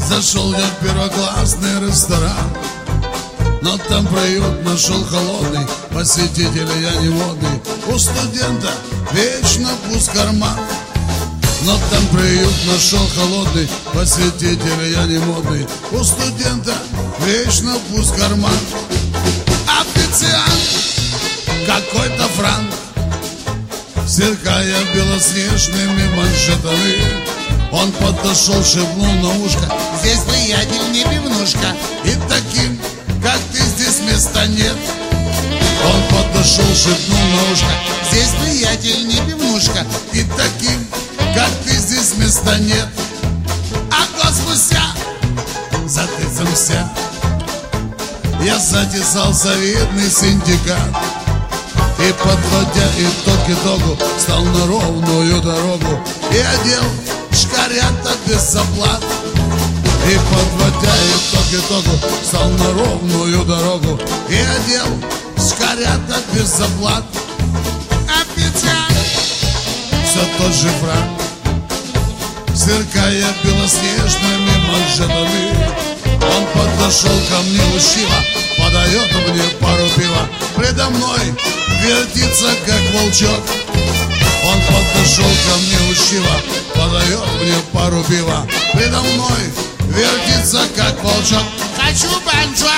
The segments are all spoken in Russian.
Зашел я в первоклассный ресторан, но там приют нашел холодный, посетителя я не модный. У студента вечно пуст карман, но там приют нашел холодный, посетителя я не модный. У студента вечно пуст карман. Официант, какой-то франк, сверкая белоснежными манжетами, он подошел, шепнул на ушко: здесь, приятель, не пивнушка, и таким, как ты, здесь места нет. Он подошел, шепнул на ушко: здесь, приятель, не пивнушка, и таким, как ты, здесь места нет. А год спустя за тыцем вся я затесал солидный синдикат, и, подводя итог итогу, стал на ровную дорогу и одел шкарята без заплат. И, подводя итог итогу, стал на ровную дорогу и одел шкарята без заплат. Официант, все тот же франк, сверкая белоснежными манжетами, он подошел ко мне учтиво, подает мне пару пива, предо мной вертится, как волчок. Он подошел ко мне учтиво, подает мне пару пива, предо мной вертится, как волчок. Хочу банджо.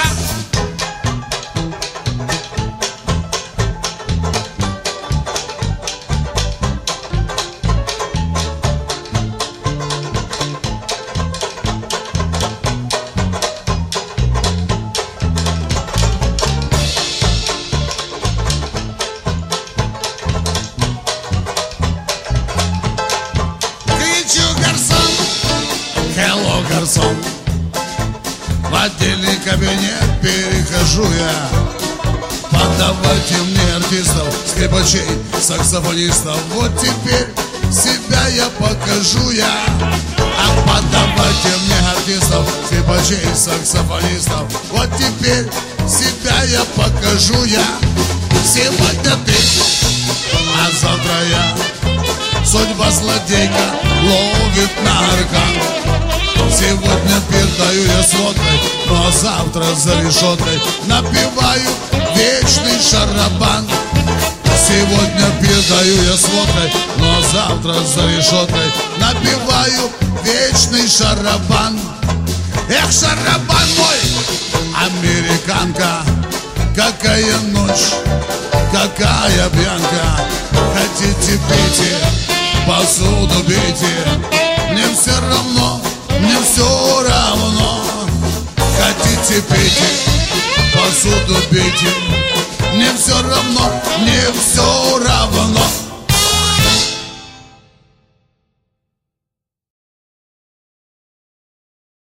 Hello, гарсон, в отдельный кабинет перехожу я. Подавайте мне артистов, скрипачей, саксофонистов. Вот теперь себя я покажу я. А подавайте мне артистов, скрипачей, саксофонистов. Вот теперь себя я покажу я. Сегодня ты, а завтра я. Судьба злодейка ловит на аркан. Сегодня передаю я с водкой, ну а завтра за решеткой напиваю вечный шарабан. Сегодня передаю я с водкой, ну а завтра за решеткой напиваю вечный шарабан. Эх, шарабан мой, американка, какая ночь, какая пьянка. Хотите пейте, посуду бейте, мне все равно, мне все равно. Хотите пейте, посуду бейте, мне все равно, мне все